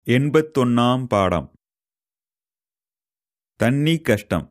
81ஆம் பாடம். தண்ணி கஷ்டம்.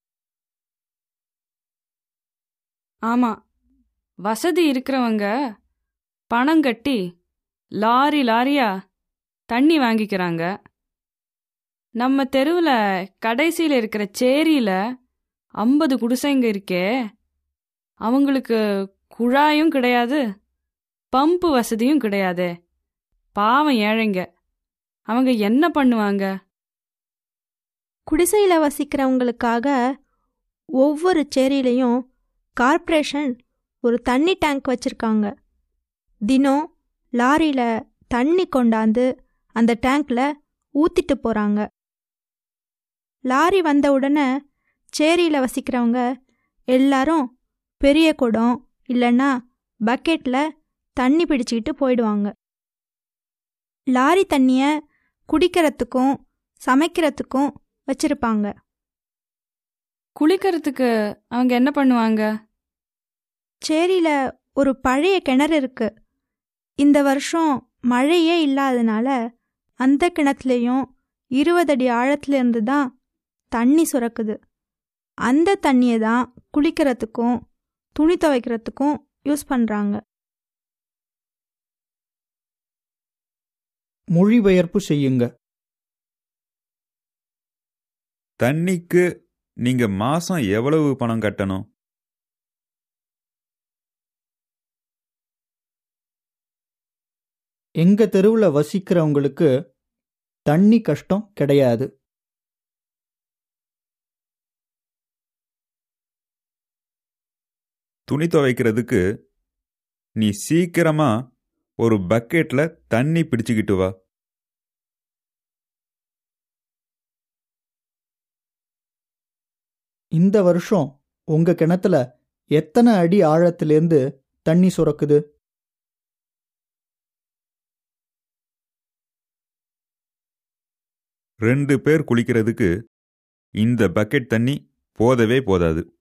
ஆமா, வசதி இருக்கிறவங்க பணம் கட்டி லாரி லாரியா தண்ணி வாங்கிக்கிறாங்க. நம்ம தெருவில் கடைசியில் இருக்கிற சேரியில் 50 குடிசைங்க இருக்கே, அவங்களுக்கு குழாயும் கிடையாது, பம்பு வசதியும் கிடையாது. பாவம் ஏழைங்க, அவங்க என்ன பண்ணுவாங்க? குடிசையில் வசிக்கிறவங்களுக்காக ஒவ்வொரு சேரியிலையும் கார்ப்பரேஷன் ஒரு தண்ணி டேங்க் வச்சுருக்காங்க. தினம் லாரியில் தண்ணி கொண்டாந்து அந்த டேங்க்ல ஊற்றிட்டு போகிறாங்க. லாரி வந்த உடனே சேரியில் வசிக்கிறவங்க எல்லாரும் பெரிய குடம் இல்லைன்னா பக்கெட்டில் தண்ணி பிடிச்சிக்கிட்டு போயிடுவாங்க. லாரி தண்ணியை குடிக்கிறதுக்கும் சமைக்கிறதுக்கும் வச்சிருப்பாங்க. குளிக்கிறதுக்கு அவங்க என்ன பண்ணுவாங்க? சேரியில் ஒரு பழைய கிணறு இருக்கு. இந்த வருஷம் மழையே இல்லாதனால அந்த கிணத்துலேயும் 20 அடி ஆழத்துலேருந்து தான் தண்ணி சுரக்குது. அந்த தண்ணியை தான் குளிக்கிறதுக்கும் துணி துவைக்கிறதுக்கும் யூஸ் பண்ணுறாங்க. மொழிபெயர்ப்பு செய்யுங்க. தண்ணிக்கு நீங்க மாசம் எவ்வளவு பணம் கட்டணும்? எங்க தெருவில் வசிக்கிறவங்களுக்கு தண்ணி கஷ்டம் கிடையாது. துணி துவைக்கிறதுக்கு நீ சீக்கிரமா ஒரு பக்கெட்ல தண்ணி பிடிச்சுக்கிட்டு வா. இந்த வருஷம் உங்க கிணத்துல எத்தனை அடி ஆழத்திலேருந்து தண்ணி சுரக்குது? ரெண்டு பேர் குளிக்கிறதுக்கு இந்த பக்கெட் தண்ணி போதவே போதாது.